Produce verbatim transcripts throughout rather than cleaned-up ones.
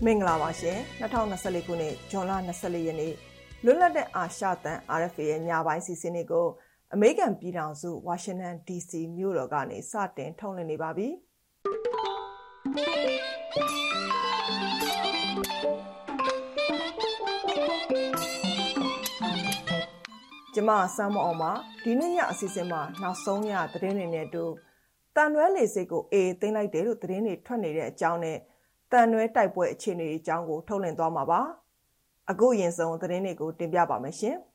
မင်္ဂလာပါရှင်၂၀၂၄ခုနှစ်ဇွန်လ၂၄ရက်နေ့လွတ်လပ်တဲ့အာရှတန် R F A ရဲ့ညပိုင်းစီစဉ်တွေကိုအမေရိကန်ပြည်ထောင်စုဝါရှင်တန် D C မြို့တော်ကနေစတင်ထုတ်လွှင့်နေပါပြီကျမဆမ်းမအောင်ပါဒီနေ့ညအစီအစဉ်မှာနောက်ဆုံးညသတင်းတွေနဲ့အတူတန်ရွဲလေစိတ်ကိုအေးသိမ်းလိုက်တယ်လို့သတင်းတွေထွက်နေတဲ့အကြောင်းနဲ့တန်ရွဲတိုက်ပွဲအခြေအနေအကြောင်းကိုထုတ်လွှင့်သွားမှာပါအခုအရင်ဆုံးသတင်းတွေကိုတင်ပြပါမယ်ရှင်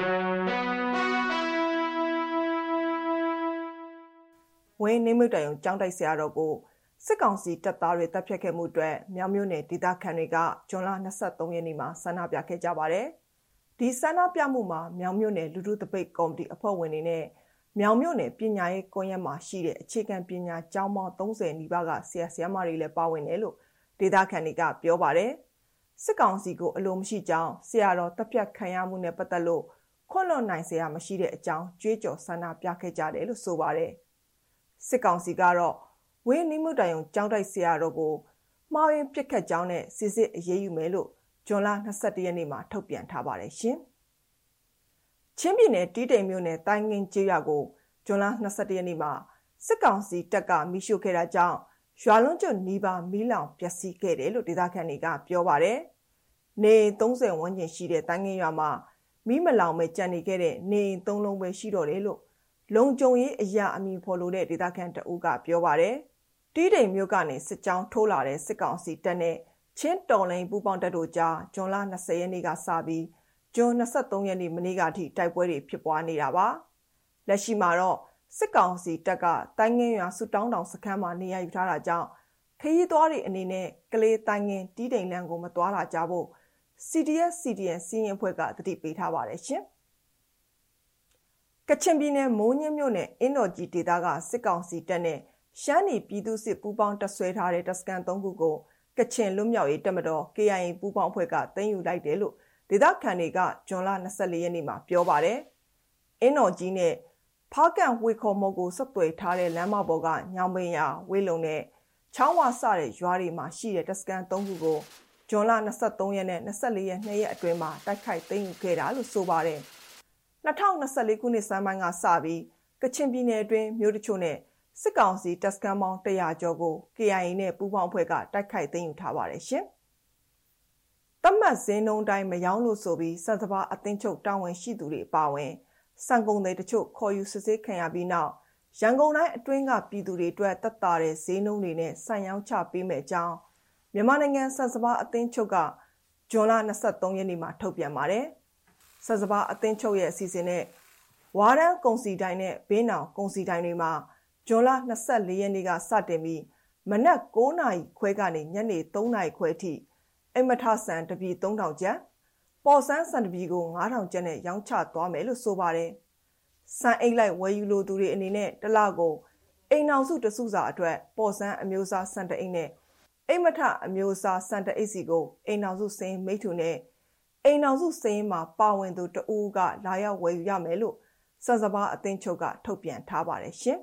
ဝင်းနေမှုတိုင်ုံကျောင်းတိုက်ဆရာတော်ကိုစစ်ကောင်စီတပ်သားတွေတပ်ဖြတ်ခဲ့မှုအတွက်မြောင်မြို့နယ်ဒေသခံတွေကဇွန်လ၂၃ရက်နေ့မှာဆန္ဒပြခဲ့ကြပါတယ်ဒီဆန္ဒပြမှုမှာမြောင်မြို့နယ်လူထုတပိတ်ကော်မတီအဖွဲ့ဝင်တွေနဲ့မြောင်မြို့နယ်ပညာရေးကွန်ရက်မှာရှိတဲ့အခြေခံပညာကျောင်းပေါင်း၃၀နီးပါးကဆရာဆရာမတွေလည်းပါဝင်တယ်လို့ဒေသခံတွေကပြောပါတယ်စစ်ကောင်စီကိုအလိုမရှိကြောင်းဆရာတော်တပ်ဖြတ်ခံရမှုနဲ့ပတ်သက်လို့ခွင့်လွှတ်နိုင်စရာမရှိတဲ့အကြောင်းကြွေးကြော်ဆန္ဒပြခဲ့ကြတယ်လို့ဆိုပါတယ်စစ်ကောင်စီကတော့ဝင်းနိမှုတိုင်ုံကျောင်းတိုက်ဆရာတော်ကိုမှားယွင်းပစ်ခတ်ကြောင်းနဲ့စစ်စစ်အရေးယူမယ်လို့ဇွန်လ၂၁ရက်နေ့မှာထုတ်ပြန်ထားပါတယ်ရှင်ချင်းပြည်နယ်တီးတိမ်မြို့နယ်တိုင်းငင်းကျေးရွာကိုဇွန်လ၂၁ရက်နေ့မှာစစ်ကောင်စီတပ်ကမိရှို့ခဲ့တာကြောင့်ရွာလုံးကျွတ်နီးပါးမီးလောင်ပျက်စီးခဲ့တယ်လို့ဒေသခံတွေကပြောပါတယ်နေ၃၀ဝန်းကျင်ရှိတဲ့တိုင်းငင်းရွာမှာမီးမလောင်မဲ့ကြံနေခဲ့တဲ့နေသုံးလုံးပဲရှိတော့တယ်လို့လုံခြုံရေးအရာအမည်ဖော်လို့တဲ့ဒေသခံတအုပ်ကပြောပါတယ်တီးတိမ်မြို့ကနေစစ်ကြောင်းထိုးလာတဲ့စစ်ကောင်စီတပ်နဲ့ချင်းတော်လိုင်းပူးပေါင်းတပ်တို့ကြားဇွန်လ၂၀ရက်နေ့ကစပြီးဇွန်၂၃ရက်နေ့မနေ့ကအထိတိုက်ပွဲတွေဖြစ်ပွားနေတာပါလက်ရှိမှာတော့စစ်ကောင်စီတပ်ကတိုင်းငင်းရွာစုတောင်းတောင်စခန်းမှာနေရာယူထားတာကြောင့်ခရီးသွားတွေအနေနဲ့ကလေးတိုင်းငင်းတီးတိမ်လမ်းကိုမသွားလာကြဖို့ C D F C D N စီးရင်ဖွဲ့ကတတိပေးထားပါတယ်ရှင်ကချင်ပြည်နယ်မိုးညင်းမြို့နယ်အင်းတော်ကြီးဒေသကစစ်ကောင်စီတပ်နဲ့ရှမ်းပြည်ပြည်သူ့စစ်ပူးပေါင်းတပ်ဆွဲထားတဲ့တပ်စခန်း၃ခုကိုကချင်လွတ်မြောက်ရေးတပ်မတော် K I A ပူးပေါင်းအဖွဲ့ကသိမ်းယူလိုက်တယ်လို့ဒေသခံတွေကဇွန်လ၂၄ရက်နေ့မှာပြောပါတယ်အင်းတော်ကြီးနဲ့ဖားကန်ဝေခေါ်မော်ကိုဆက်သွယ်ထားတဲ့လမ်းမပေါ်ကညောင်ပင်ရဝေလုံနဲ့ချောင်းဝါစတဲ့ရွာတွေမှာရှိတဲ့တပ်စခန်း၃ခုကိုဇွန်လ၂၃ရက်နဲ့၂၄ရက်နှစ်ရက်အတွင်းမှာတိုက်ခိုက်သိမ်းယူခဲ့တာလို့ဆိုပါတယ်၂၀၂၄ခုနှစ်စမ်းပိုင်းကစပြီးကချင်ပြည်နယ်အတွင်းမြို့တချို့နဲ့စစ်ကောင်စီတပ်စခန်းပေါင်း၁၀၀ကျော်ကို K I A နဲ့ပူးပေါင်းအဖွဲ့ကတိုက်ခိုက်သိမ်းယူထားပါတယ်ရှင်တတ်မှတ်ဈေးနှုန်းတိုင်းမရောင်းလို့ဆိုပြီးစံစပါအသင်းချုပ်တာဝန်ရှိသူတွေအပါအဝင်စံကုန်တွေတချို့ခေါ်ယူစစ်ဆေးခံရပြီးနောက်ရန်ကုန်တိုင်းအတွင်းကပြည်သူတွေအတွက်တက်တာတဲ့ဈေးနှုန်းတွေနဲ့စံရောင်းချပေးမယ်အကြောင်းမြန်မာနိုင်ငံစံစပါအသင်းချုပ်ကဇွန်လ၂၃ရက်နေ့မှာထုတ်ပြန်ပါတယ်စံစပါအသင်းချုပ်ရဲ့အစီအစဉ်နဲ့ဝါရန်ကုန်စီတိုင်းနဲ့ဘေးနောင်ကုန်စီတိုင်းတွေမှာဇွန်လ၂၄ရက်နေ့ကစတင်ပြီးမနက်၉နာရီခွဲကနေညနေ၃နာရီခွဲအထိအိမ်မထဆန်တပြည်၃ထောင်ကျပ်ပေါ်ဆန်းဆန်တပြည်ကို၅ထောင်ကျပ်နဲ့ရောင်းချသွားမယ်လို့ဆိုပါတယ်စံအိတ်လိုက်ဝယ်ယူလိုသူတွေအနေနဲ့တစ်လကိုအိမ်အောင်စုတစုစာအတွက်ပေါ်ဆန်းအမျိုးအစားစံတအိတ်နဲ့အိမ်မထအမျိုးအစားစံတအိတ်စီကိုအိမ်အောင်စုစင်းမိထုနဲ့အိမ်အောင်စုစင်းမှာပါဝင်သူတဦးကလာရောက်ဝယ်ယူရမယ်လို့စံစပါအသင်းချုပ်ကထုတ်ပြန်ထားပါတယ်ရှင်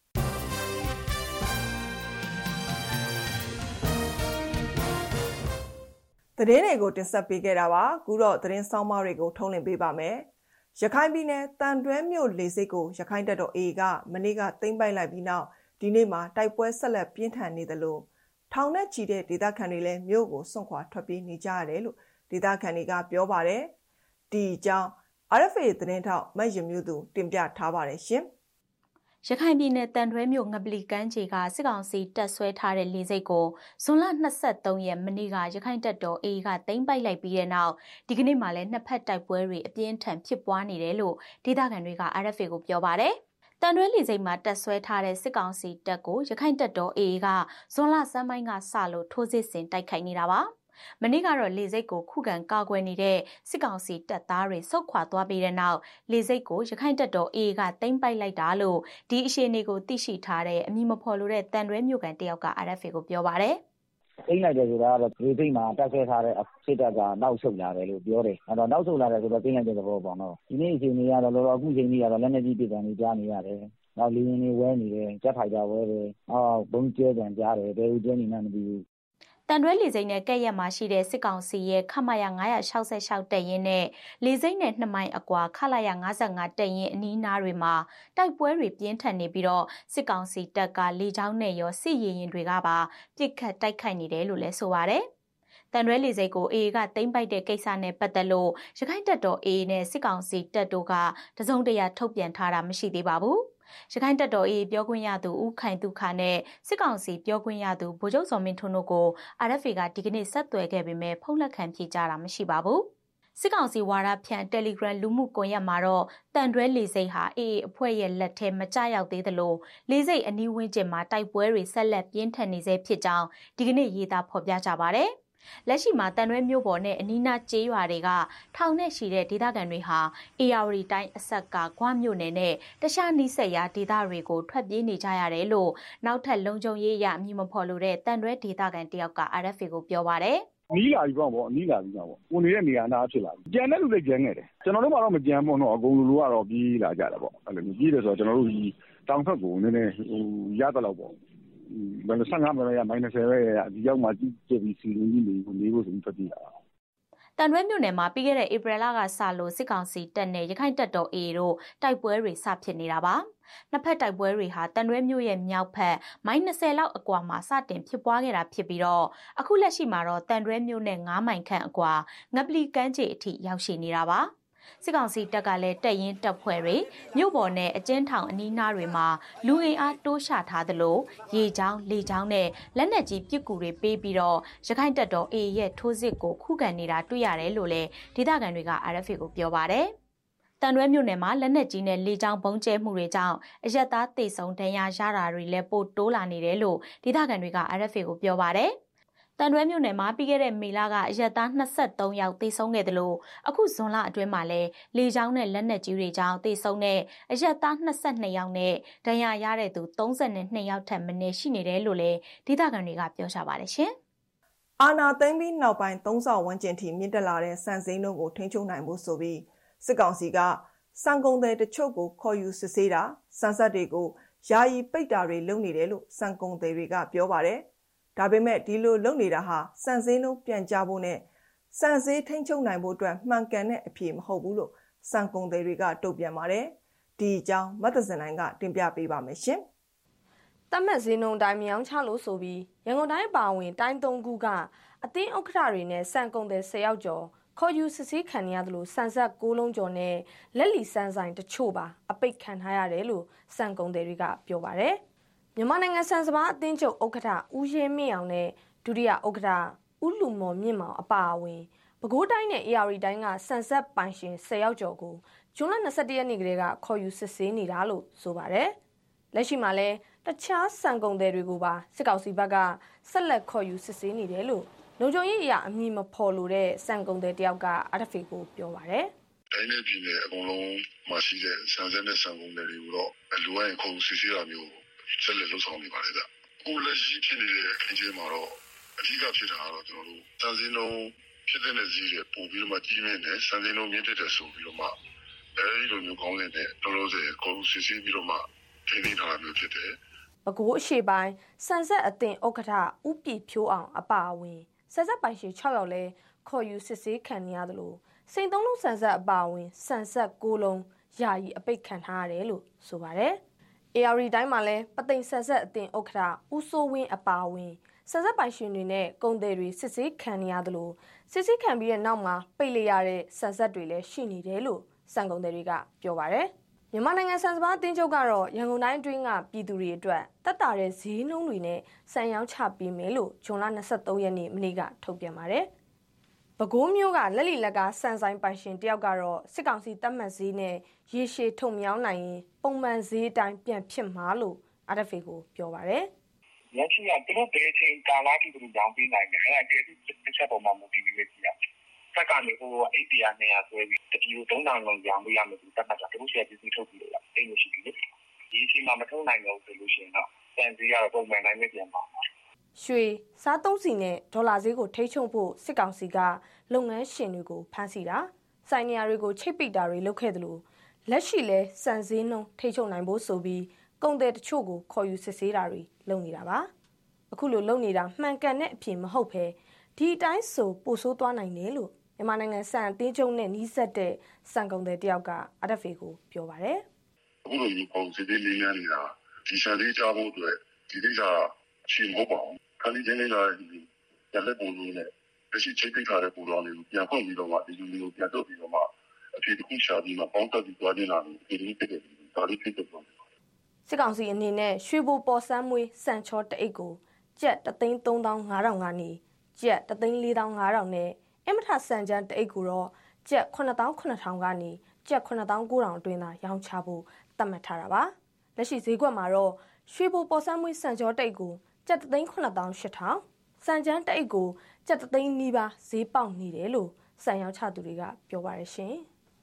သတင်းတွေကိုတင်ဆက်ပေးခဲ့တာပါအခုတော့သတင်းဆောင်မတွေကိုထုတ်လွှင့်ပေးပါမယ်ရခိုင်ပြည်နယ်တန်တွဲမြို့လေဆိပ်ကိုရခိုင်တပ်တော် A ကမနေ့ကသိမ်းပိုက်လိုက်ပြီးနောက်ဒီနေ့မှာတိုက်ပွဲဆက်လက်ပြင်းထန်နေတယ်လို့ထောင်နဲ့ချီတဲ့ဒေသခံတွေလည်းမြို့ကိုစွန့်ခွာထွက်ပြေးနေကြရတယ်လို့ဒေသခံတွေကပြောပါတယ်ဒီအကြောင်း R F A သတင်းထောက်မတ်ရမျိုးသူတင်ပြထားပါတယ်ရှင်ရခိုင်ပြည်နယ်တန်တွဲမြို့ငပလီကမ်းခြေကစစ်ကောင်စီတပ်ဆွဲထားတဲ့လေဆိပ်ကိုဇွန်လ၂၃ရက်မနေ့ကရခိုင်တပ်တော် A ကသိမ်းပိုက်လိုက်ပြီးတဲ့နောက်ဒီကနေ့မှလည်းနှစ်ဖက်တိုက်ပွဲတွေအပြင်းထန်ဖြစ်ပွားနေတယ်လို့ဒေသခံတွေက R F A ကိုပြောပါတယ်။တန်တွဲလေဆိပ်မှာတပ်ဆွဲထားတဲ့စစ်ကောင်စီတပ်ကိုရခိုင်တပ်တော် A ကဇွန်လဆန်းပိုင်းကစလို့ထိုးစစ်ဆင်တိုက်ခိုက်နေတာပါ။မနေ့ကတော့လေဆိပ်ကိုခုခံကာကွယ်နေတဲ့စစ်ကောင်စီတပ်သားတွေဆုတ်ခွာသွားပြီးတဲ့နောက်လေဆိပ်ကိုရခိုင်တပ်တော် A ကသိမ်းပိုက်လိုက်တာလို့ဒီအခြေအနေကိုသိရှိထားတဲ့အမည်မဖော်လိုတဲ့တန်တွဲမြို့ကန်တယောက်က R F A ကိုပြောပါတယ်သိမ်းလိုက်တယ်ဆိုတာကတော့ဒီသိမ်းမှာတက်ဆွဲထားတဲ့စစ်တပ်ကနောက်ဆုတ်လာတယ်လို့ပြောတယ်။အဲ့တော့နောက်ဆုတ်လာတယ်ဆိုတော့သိမ်းလိုက်တဲ့သဘောပေါ့နော်။ဒီနေ့အချိန်ကြီးကတော့လောလောအခုချိန်ကြီးကတော့လက်နေကြီးပြည်တယ်နေကြားနေရတယ်။နောက်လေရင်တွေဝဲနေတယ်၊ဂျက်ဖိုက်တာဝဲတယ်၊အော်ဘုံကျဲတံကြားတယ်၊ဘယ်ဦးကျဲနေမှမသိဘူးတန်တွဲလေစိမ့်နဲ့ကဲ့ရက်မှာရှိတဲ့စစ်ကောင်စီရဲ့ခမရငါးရာ၆၆တပ်ရင်းနဲ့လေစိမ့်နဲ့နှစ်မိုင်အကွာခလာရ၅၅တပ်ရင်းအနီးအနားတွေမှာတိုက်ပွဲတွေပြင်းထန်နေပြီးတော့စစ်ကောင်စီတပ်ကလေကြောင်းနဲ့ရောစစ်ရေရင်တွေကပါပစ်ခတ်တိုက်ခိုက်နေတယ်လို့လည်းဆိုပါတယ်။တန်တွဲလေစိတ်ကို အေအေ ကသိမ်းပိုက်တဲ့ကိစ္စနဲ့ပတ်သက်လို့ရခိုင်တပ်တော် အေအေ နဲ့စစ်ကောင်စီတပ်တို့ကတစုံတရာထုတ်ပြန်ထားတာမရှိသေးပါဘူး။ရခိုင်တပ်တော် အေအေ ပြောခွင့်ရသူဦးခိုင်သူခနဲ့စစ်ကောင်စီပြောခွင့်ရသူဗိုလ်ချုပ်စောမင်းထွန်းတို့ကို အာရ်အက်ဖ်အေ ကဒီကနေ့ဆက်သွယ်ခဲ့ပေမဲ့ဖုန်းလက်ခံဖြေကြားတာမရှိပါဘူး။စစ်ကောင်စီဝါဒဖြန့် Telegram လူမှုကွန်ရက်မှာတော့တန်တွဲလေစိတ်ဟာ အေအေ အဖွဲ့ရဲ့လက်ထဲမကျရောက်သေးသလိုလေစိတ်အနီးဝန်းကျင်မှာတိုက်ပွဲတွေဆက်လက်ပြင်းထန်နေဆဲဖြစ်ကြောင်းဒီကနေ့ရေးသားဖော်ပြကြပါတယ်။လက်ရှိမှာတန်တွဲမြို့ပေါ်နဲ့အနီးနားကျေးရွာတွေကထောင်နဲ့ရှိတဲ့ဒေသခံတွေဟာအေရဝတီတိုင်းအဆက်ကဂွမြို့နယ်နဲ့တခြားနီးစပ်ရာဒေသတွေကိုထွက်ပြေးနေကြရတယ်လို့နောက်ထပ်လုံခြုံရေးအရအမည်မဖော်လို့တဲ့တန်တွဲဒေသခံတယောက်က အာရ်အက်ဖ်အေ ကိုပြောပါတယ်။နီးလာပြီပေါ့ဗောနီးလာပြီပေါ့ကိုနေတဲ့နေရာနာဖြစ်လာပြီကြံတဲ့လူတွေကြံခဲ့တယ်ကျွန်တော်တို့ကတော့မကြံပေါ့နော်အကုန်လူလူကတော့ပြေးလာကြတာပေါ့အဲ့လိုမျိုးပြေးတယ်ဆိုတော့ကျွန်တော်တို့ဒီတောင်ဖက်ကိုနည်းနည်းဟိုရတဲ့လောက်ပေါ့ဘယ်လိုဆန်းကားမလဲရမိုင်း၂၀ပဲဒီရောက်မှကြည့်ကြပြီးစီနေကြီးနေနေဖို့ဆိုပြီးထွက်ပြေးလာတာတန်တွဲမြို့နယ်မှာပြီးခဲ့တဲ့ဧပြီလကစလို့စစ်ကောင်စီတပ်နဲ့ရခိုင်တပ်တော် အေအေ တို့တိုက်ပွဲတွေစဖြစ်နေတာပါနှစ်ဖက်တိုက်ပွဲတွေဟာတန်တွဲမြို့ရဲ့မြောက်ဖက်မိုင်၂၀လောက်အကွာမှာစတင်ဖြစ်ပွားခဲ့တာဖြစ်ပြီးတော့အခုလက်ရှိမှာတော့တန်တွဲမြို့နဲ့၅မိုင်ခန့်အကွာငပလီကမ်းခြေအထိရောက်ရှိနေတာပါစစ်ကောင်စီတပ်ကလည်းတပ်ရင်းတပ်ဖွဲ့တွေမြို့ပေါ်နဲ့အကျဉ်းထောင်အနီးနားတွေမှာလူအင်အားတိုးချထားသလိုရေချောင်းလေချောင်းနဲ့လက်နက်ကြီးပစ်ကူတွေပေးပြီးတော့ရခိုင်တပ်တော် အေအေ ရဲ့ထိုးစစ်ကိုခုခံနေတာတွေ့ရတယ်လို့လည်းဒေသခံတွေက အာရ်အက်ဖ်အေ ကိုပြောပါတယ်။တန်တွဲမြို့နယ်မှာလက်နက်ကြီးနဲ့လေကြောင်းပုံကျဲမှုတွေကြောင့်အရက်သားတေဆုံဒဏ်ရာရတာတွေလည်းပိုတိုးလာနေတယ်လို့ဒေသခံတွေက အာရ်အက်ဖ်အေ ကိုပြောပါတယ်။တန်တွဲမြို့နယ်မှာပြီးခဲ့တဲ့မေလကအရက်သား၂၃ယောက်သေဆုံးခဲ့တယ်လို့အခုဇွန်လအတွင်းမှာလည်းလေကြောင်းနဲ့လက်နက်ကြီးတွေကြောင့်သေဆုံးတဲ့အရက်သား၂၂ယောက်နဲ့ဒဏ်ရာရတဲ့သူ၃၂ယောက်ထပ်မံရှိနေတယ်လို့လည်းဒေသခံတွေကပြောကြပါတယ်ရှင်။အာဏာသိမ်းပြီးနောက်ပိုင်းသုံးဆဝန်းကျင်ထိမြင့်တက်လာတဲ့စံစိမ်းနှုန်းကိုထိန်းချုပ်နိုင်ဖို့ဆိုပြီးစစ်ကောင်စီကစံကုန်သည်တချို့ကိုခေါ်ယူစစ်ဆေးတာစံဆက်တွေကိုယာယီပိတ်တာတွေလုပ်နေတယ်လို့စံကုန်သည်တွေကပြောပါတယ်။ဒါပေမဲ့ဒီလိုလုပ်နေတာဟာစံစည်းနှုန်းပြန်ကျဖို့နဲ့စံစည်းထိန်းချုပ်နိုင်ဖို့အတွက်မှန်ကန်တဲ့အဖြေမဟုတ်ဘူးလို့စံကုန်သည်တွေကတုံ့ပြန်ပါတယ်။ဒီအကြောင်းမတ်တစင်နိုင်ကတင်ပြပေးပါမယ်ရှင်။တတ်မှတ်စည်းနှုန်းတိုင်းမြောင်းချလို့ဆိုပြီးရန်ကုန်တိုင်းပါဝင်တိုင်းသုံးခုကအသင်းဥက္ကဋ္ဌတွေနဲ့စံကုန်သည်၁၀ယောက်ကျော်ခေါ်ယူစစ်ဆေးခံရတယ်လို့စံဆက်၉လုံးကျော်နဲ့လက်လီစံဆိုင်တချို့ပါအပိတ်ခံထားရတယ်လို့စံကုန်သည်တွေကပြောပါတယ်။မြန်မာနိုင်ငံစံစပါးအသင်းချုပ်ဥက္ကဋ္ဌဦးရဲမင်းအောင်နဲ့ဒုတိယဥက္ကဋ္ဌဦးလူမော်မြင့်မောင်အပါအဝင်ပဲခူးတိုင်းနဲ့အေရဝတီတိုင်းကစံဆက်ပိုင်ရှင်၁၀ယောက်ကျော်ကိုဇွန်လ၂၁ရက်နေ့ကလေးကခေါ်ယူစစ်ဆေးနေတာလို့ဆိုပါတယ်။လက်ရှိမှာလည်းတခြားစံကုန်သည်တွေကိုပါစစ်ကောင်စီဘက်ကဆက်လက်ခေါ်ယူစစ်ဆေးနေတယ်လို့လုံခြုံရေးအရာအမည်မဖော်လို့တဲ့စံကုန်သည်တယောက်ကအာရ်အက်ဖ်အေကိုပြောပါတယ်။တိုင်းနဲ့ပြည်နယ်အကုန်လုံးမှာရှိတဲ့စံစက်နဲ့စံကုန်သည်တွေကိုတော့လူဝိုင်းခေါ်ယူစစ်ဆေးတာမျိုးဆက်လက်လုပ်ဆောင်နေပါတယ်ဗျ။အခုလက်ရှိဖြစ်နေတဲ့အခင်းကျင်းမှာတော့အဓိကဖြစ်တာကတော့ကျွန်တော်တို့စံစင်းလုံးဖြစ်တဲ့ဈေးတွေပို့ပြီးတော့မှကြီးမြင့်တယ်စံစင်းလုံးမြင့်တက်တယ်ဆိုပြီးတော့မှအဲဒီလိုမျိုးကောင်းတဲ့တော်တော်စေခေါ်ယူစစ်ဆေးပြီးတော့မှထိန်းသိမ်းထားတာမျိုးဖြစ်တယ်။ပဲခူးအရှေ့ပိုင်းစံဆက်အသင်းဥက္ကဋ္ဌဦးပြည်ဖြိုးအောင်အပါအဝင်စံဆက်ပိုင်ရှင်၆ယောက်လဲခေါ်ယူစစ်ဆေးခံရသလိုစိန်သုံးလုံးစံဆက်အပါအဝင်စံဆက်၉လုံးယာယီအပိတ်ခံထားရတယ်လို့ဆိုပါတယ်။ အေ အာရီတိုင်းမှာလည်းပသိမ်စံဆက်အသင်းဥက္ကဋ္ဌဦးစိုးဝင်းအပါအဝင်စံဆက်ပိုင်ရှင်တွေနဲ့ကုန်သည်တွေစစ်ဆေးခံရသလိုစစ်ဆေးခံပြီးတဲ့နောက်မှာပိတ်လိုက်ရတဲ့စံဆက်တွေလည်းရှိနေတယ်လို့စံကုန်သည်တွေကပြောပါတယ်။မြန်မာနိုင်ငံစံစပါးအသင်းချုပ်ကတော့ရန်ကုန်တိုင်းအတွင်းကပြည်သူတွေအတွက်တက်တာတဲ့ဈေးနှုန်းတွေနဲ့စံရောင်းချပေးမယ်လို့ဇွန်လ၂၃ရက်နေ့မနေ့ကထုတ်ပြန်ပါတယ်။ပဲခူးမြို့ကလက်လီလက်ကစံဆိုင်ပိုင်ရှင်တယောက်ကတော့စစ်ကောင်စီတပ်မှတ်ဈေးနဲ့ရေရှည်ထုံမြောင်းနိုင်ရင်ပုံမှန်ဈေးအတိုင်းပြန်ဖြစ်မှာလို့အာရ်အက်ဖ်အေကိုပြောပါတယ်။လက်ရှိကသူတို့ဒေချင်းကာလာတီတို့ရောင်းပေးနိုင်တယ်။အဲ့ဒါတေးတစ်ချက်ပေါ်မှာမူတည်ပြီးပဲကြည့်ရအောင်။တက်ကနေဟိုအိတ်တရာနဲ့ဆွဲပြီးတတိယသုံးတောင်လုံးရောင်းပေးရမယ်ဒီတက်မှတ်တာသူတို့ဆက်ပြီးထုတ်ပြီးလို့အိတ်လို့ရှိပြီလေ။ဒီချိန်မှာမထုံးနိုင်တော့ဆိုလို့ရှိရင်တော့စံဈေးကတော့ပုံမှန်တိုင်းပဲပြန်ပါမှာ။ရွှေစားသုံးစီနဲ့ဒေါ်လာဈေးကိုထိချုံဖို့စစ်ကောင်စီကလုပ်ငန်းရှင်တွေကိုဖမ်းဆီးတာစိုင်နေရာတွေကိုချိတ်ပိတ်တာတွေလုပ်ခဲ့တယ်လို့လက်ရှိလဲစံဈေးနှုန်းထိချုံနိုင်ဖို့ဆိုပြီးကုန်သည်တချို့ကိုခေါ်ယူစစ်ဆေးတာတွေလုပ်နေတာပါအခုလိုလုပ်နေတာမှန်ကန်တဲ့အဖြစ်မဟုတ်ဘဲဒီအတိုင်းဆိုပို့ဆိုးသွားနိုင်တယ်လို့မြန်မာနိုင်ငံဆန်အသင်းချုပ်နဲ့နှီးစပ်တဲ့ဆန်ကုန်တဲ့တယောက်က R F A ကိုပြောပါတယ်အခုလိုမျိုးပုံစံလေးလေးနေတာဒီဆန်လေးကြားဖို့အတွက်ဒီကိစ္စအချိန်မဟုတ်ပါဘူးခါလီချင်းလေးကရလက်ပုံလေးနဲ့လက်ရှိချိန်ပိတ်ထားတဲ့ပုံတော်လေးကိုပြန်ဖွင့်ပြီးတော့မှဒီလူမျိုးပြန်တော့ပြီးတော့မှအဖြစ်တစ်ခုရှာပြီးမှပေါင်းတက်ပြီးသွားနေတာဒီလိုဖြစ်တယ်ဒါလေးဖြစ်တယ်ပေါ့စစ်ကောင်စီအနေနဲ့ရွှေဘိုပေါ်ဆန်းမွေးစံချောတအိတ်ကိုကျပ်တစ်သိန်းသုံးသောင်းငါးထောင်ကနေကျပ်တစ်သိန်းလေးသောင်းငါးထောင်နဲ့အမထဆန်ချမ်းတအိတ်ကိုတော့ကျပ်ခုနှစ်သောင်းခုနှစ်ထောင်ကနေကျပ်ခုနှစ်သောင်းကိုးထောင်အတွင်းသာရောင်းချဖို့သတ်မှတ်ထားတာပါလက်ရှိဈေးကွက်မှာတော့ရွှေဘိုပေါ်ဆန်းမွေးစံချောတအိတ်ကိုကျပ်တစ်သိန်းခုနှစ်သောင်းရှစ်ထောင်စံချမ်းတအိတ်ကိုကျပ်တစ်သိန်းနီးပါးဈေးပေါက်နေတယ်လို့စံရောင်းချသူတွေကပြောပါတယ်ရှင်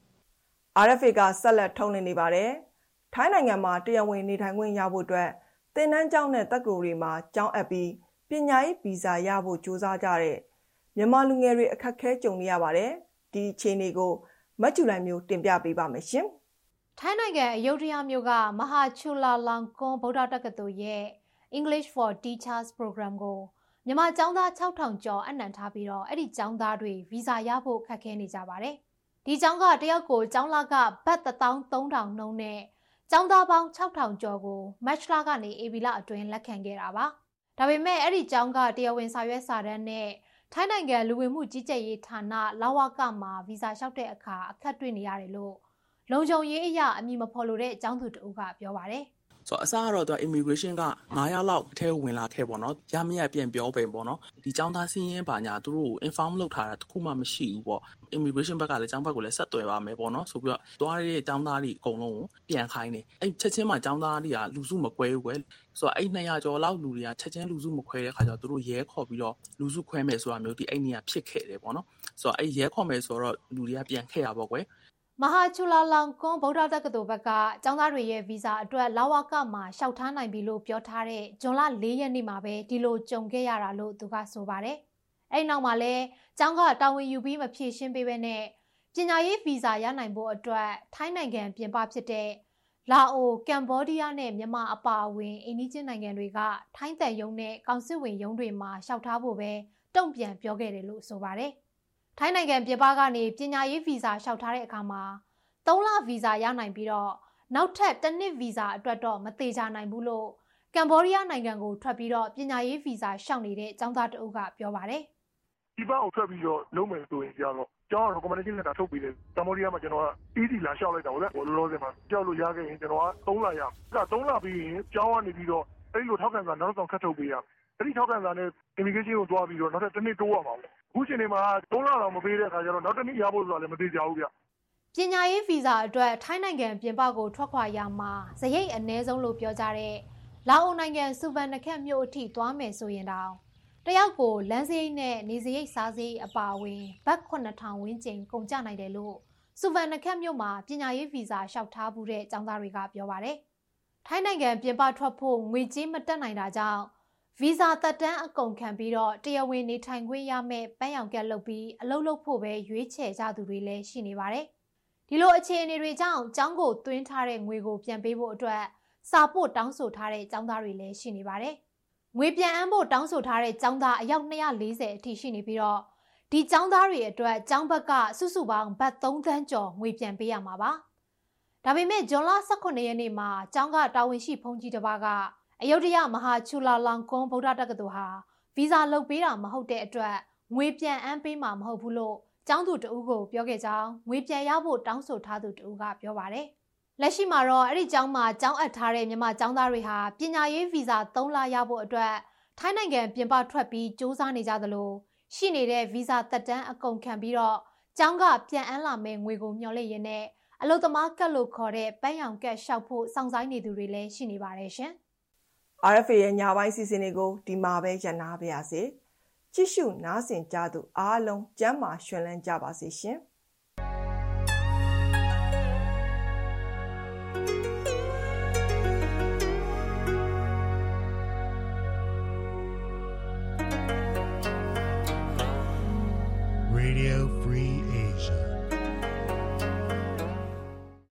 R F A ကဆက်လက်ထုတ်လွှင့်နေပါတယ်ထိုင်းနိုင်ငံမှာတရားဝင်နေထိုင်ခွင့်ရဖို့အတွက်သင်တန်းကျောင်းနဲ့တက္ကသိုလ်တွေမှာကျောင်းအပ်ပြီးပညာရေးဗီဇာရဖို့ကြိုးစားကြတဲ့မြန်မာလူငယ်တွေအခက်အခဲကြုံနေရပါတယ်ဒီအခြေအနေကိုမတ်ကျူလိုင်မျိုးတင်ပြပေးပါမယ်ရှင်ထိုင်းနိုင်ငံအယုဒ္ဓယမြို့ကမဟာချူလာလောင်ကွန်ဗုဒ္ဓတက္ကသိုလ်ရဲ့ English for Teachers Program ကိုမြန်မာကျောင်းသား၆ထောင်ကျော်အနှံထားပြီးတော့အဲ့ဒီကျောင်းသားတွေဗီဇာရဖို့ခက်ခဲနေကြပါတယ်ဒီကျောင်းကတယောက်ကိုကျောင်းလကဘတ်တစ်သောင်းသုံးထောင်နှုန်းနဲ့ကျောင်းသားပေါင်း၆ထောင်ကျော်ကိုမတ်လကနေဧပြီလအတွင်းလက်ခံခဲ့တာပါဒါပေမဲ့အဲ့ဒီကျောင်းကတရားဝင်စာရွက်စာတမ်းနဲ့ထိုင်းနိုင်ငံလူဝင်မှုကြီးကြပ်ရေးဌာနလဝကမှာဗီဇာလျှောက်တဲ့အခါအခက်တွေ့နေရတယ်လို့လုံခြုံရေးအရာအမည်မဖော်လို့တဲ့အကြောင်းသူတဦးကပြောပါတယ်ဆိုတော့အစားကတော့သူက immigration ကနစ်ယောက်လောက်အထဲဝင်လာခဲ့ပေါ့နော်ရမရပြန်ပြောပဲပေါ့နော်ဒီចောင်းသားစီးရင်ပါညာသူတို့ကို inform လုပ်ထားတာတခုမှမရှိဘူးပေါ့ immigration ဘက်ကလည်းចောင်းဘက်ကိုလည်းဆက်သွယ်ပါမယ်ပေါ့နော်ဆိုပြီးတော့တွားတဲ့ចောင်းသားတွေအကုန်လုံးကိုပြန်ခိုင်းတယ်အဲ့ချက်ချင်းမှចောင်းသားတွေကလူစုမကွဲဘူးကွယ်ဆိုတော့အဲ့နှစ်ရာကျော်လောက်လူတွေကချက်ချင်းလူစုမခွဲတဲ့ခါကျတော့သူတို့ရဲခေါ်ပြီးတော့လူစုခွဲမယ်ဆိုတာမျိုးဒီအဲ့နေရာဖြစ်ခဲ့တယ်ပေါ့နော်ဆိုတော့အဲ့ရဲခေါ်မယ်ဆိုတော့လူတွေကပြန်ခဲ့ရပါပေါ့ကွယ်မဟာချူလာလောင်ကွန်ဗုဒ္ဓတက္ကသိုလ်ဘက်ကကျောင်းသားတွေရဲ့ဗီဇာအတွက်လဝကမှာလျှောက်ထားနိုင်ပြီလို့ပြောထားတဲ့ဇွန်လလေးရက်နေ့မှာပဲဒီလိုကြုံခဲ့ရတာလို့သူကဆိုပါတယ်။အဲ့နောက်မှာလဲကျောင်းကတာဝန်ယူပြီးမဖြေရှင်းပေးဘဲနဲ့ပညာရေးဗီဇာရနိုင်ဖို့အတွက်ထိုင်းနိုင်ငံပြင်ပဖြစ်တဲ့လာအိုကမ်ဘောဒီးယားနဲ့မြန်မာအပါအဝင်အိန္ဒိယနိုင်ငံတွေကထိုင်းတန်ယုံနဲ့ကောင်စစ်ဝင်ယုံတွေမှာလျှောက်ထားဖို့ပဲတုံ့ပြန်ပြောခဲ့တယ်လို့ဆိုပါတယ်။ထိုင်းနိုင်ငံပြည်ပကနေပညာရေးဗီဇာလျှောက်ထားတဲ့အခါမှာသုံးလဗီဇာရနိုင်ပြီးတော့နောက်ထပ်တစ်နှစ်ဗီဇာအတွက်တော့မသေးချာနိုင်ဘူးလို့ကမ်ဘောဒီးယားနိုင်ငံကိုထွက်ပြီးတော့ပညာရေးဗီဇာလျှောက်နေတဲ့ကျောင်းသားတအုပ်ကပြောပါတယ်။ဒီဘောက်ထွက်ပြီးတော့လုံးမယ်ဆိုရင်ကြတော့ကျောင်းက recommendation letter ထုတ်ပြီးတယ်ကမ်ဘောဒီးယားမှာကျွန်တော်က easy လာလျှောက်လိုက်တာဟုတ်လားလောလောဆယ်မှာကြောက်လို့ရခဲ့ရင်ကျွန်တော်ကသုံးလရအောင်။ဒါသုံးလပြီးရင်ကျောင်းကနေပြီးတော့အဲ့လိုထောက်ခံစာနောက်ဆောင်ထပ်ထုတ်ပေးရ။အဲ့ဒီထောက်ခံစာနဲ့ immigration ကိုတွားပြီးတော့နောက်ထပ်တစ်နှစ်တိုးရမှာပေါ့။အခုချိန်မှာသုံးလတော့မပေးတဲ့အခါကျတော့နောက်တစ်နှစ်ရဖို့ဆိုတာလည်းမသေးကြဘူးဗျ။ပညာရေးဗီဇာအတွက်ထိုင်းနိုင်ငံပြင်ပကိုထွက်ခွာရမှာဇရိတ်အနည်းဆုံးလို့ပြောကြတဲ့လာအိုနိုင်ငံစူဗန်နခက်မြို့အထိသွားမယ်ဆိုရင်တောင်တယောက်ကိုလမ်းစရိတ်နဲ့နေစရိတ်စားစရိတ်အပါအဝင်ဘတ်ခုနှစ်ထောင်ဝန်းကျင်ကုန်ကျနိုင်တယ်လို့စူဗန်နခက်မြို့မှာပညာရေးဗီဇာလျှောက်ထားမှုတဲ့ကျောင်းသားတွေကပြောပါတယ်။ထိုင်းနိုင်ငံပြင်ပထွက်ဖို့ငွေကြေးမတက်နိုင်တာကြောင့်ဗီဇာသက်တမ်းအကုန်ခံပြီးတော့တရားဝင်နေထိုင်ခွင့်ရမဲ့ပန်းရောင်ကက်လုပ်ပြီးအလုပ်လုပ်ဖို့ပဲရွေးချယ်ကြသူတွေလည်းရှိနေပါတယ်။ဒီလိုအခြေအနေတွေကြောင့်ကျောင်းကိုသွင်းထားတဲ့ငွေကိုပြန်ပေးဖို့အတွက်စာပို့တောင်းဆိုထားတဲ့ကျောင်းသားတွေလည်းရှိနေပါတယ်။ငွေပြန်အမ်းဖို့တောင်းဆိုထားတဲ့ကျောင်းသားအယောက်နှစ်ရာလေးဆယ်အထိရှိနေပြီးတော့ဒီကျောင်းသားတွေအတွက်ကျောင်းဘက်ကစုစုပေါင်းဘတ်သုံးသန်းကျော်ငွေပြန်ပေးရမှာပါ။ဒါပေမဲ့ဇွန်လ၁၈ရက်နေ့မှာကျောင်းကတာဝန်ရှိဘုန်းကြီးတစ်ပါးကအယုဒ္ဓယမဟာချူလာလောင်ကွန်ဗုဒ္ဓတက္ကသိုလ်ဟာဗီဇာလုပ်ပေးတာမဟုတ်တဲ့အတွက်ငွေပြန်အမ်းပေးမှာမဟုတ်ဘူးလို့ကျောင်းသူတဦးကိုပြောခဲ့ကြောင်းငွေပြန်ရဖို့တောင်းဆိုထားသူတဦးကပြောပါတယ်။လက်ရှိမှာတော့အဲ့ဒီကျောင်းမှာကျောင်းအပ်ထားတဲ့မြန်မာကျောင်းသားတွေဟာပညာရေးဗီဇာသုံးလရဖို့အတွက်ထိုင်းနိုင်ငံပြင်ပထွက်ပြီးစူးစမ်းနေကြသလိုရှိနေတဲ့ဗီဇာသက်တမ်းအကုန်ခံပြီးတော့ကျောင်းကပြန်အမ်းလာမဲ့ငွေကိုမျှော်လင့်ရင်းနဲ့အလုပ်သမားကတ်လို့ခေါ်တဲ့ပန်းရောင်ကတ်လျှောက်ဖို့စောင့်ဆိုင်းနေသူတွေလည်းရှိနေပါတယ်ရှင်။ R F A ရဲ့ညပိုင်းစီစဉ်တွေကိုဒီမှာပဲရနာပါရစေ။ကြည့်ရှုနားဆင်ကြသူအားလုံးကျမ်းမာရွှင်လန်းကြပါစေရှင်။